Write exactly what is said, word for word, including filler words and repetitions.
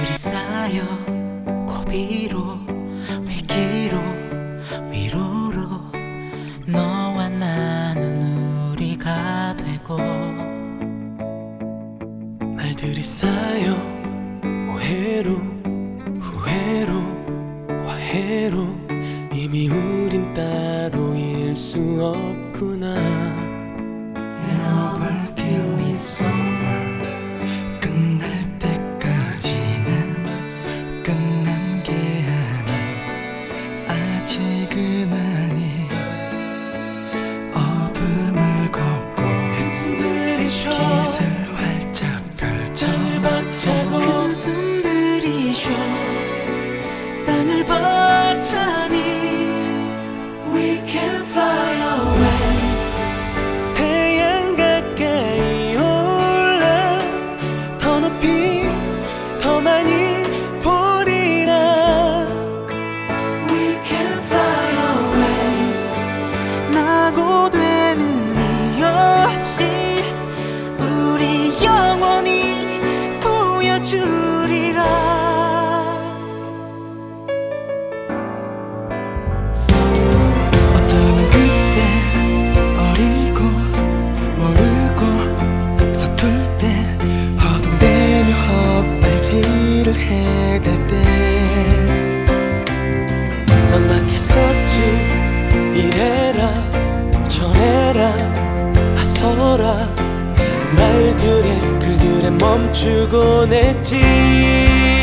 말들이 쌓여 고비로 위기로 위로로 너와 나는 우리가 되고 말들이 쌓여 오해로 후회로 화해로 이미 우린 따로일 수 없구나. And over till it's over. 끝날 때까지는 끝난 게 아니 아직은 아니. 어둠을 걷고 큰 숨들이 쉬어 빛을 활짝 펼쳐 땅을 박차고 큰 숨들이 쉬어 땅을 박차니 We can fly away. 태양 가까이 올라 더 높이 더 많이 보리라. We can fly away. 낙오되는 이유 없이 우리 영원히 보여주리라. 어쩌면 그때 어리고 모르고 서툴 때 허둥대며 헛발질을 해댈 때 난 막혔었지. 이래라 저래라 하서라 말들에 글들에 멈추곤 했지.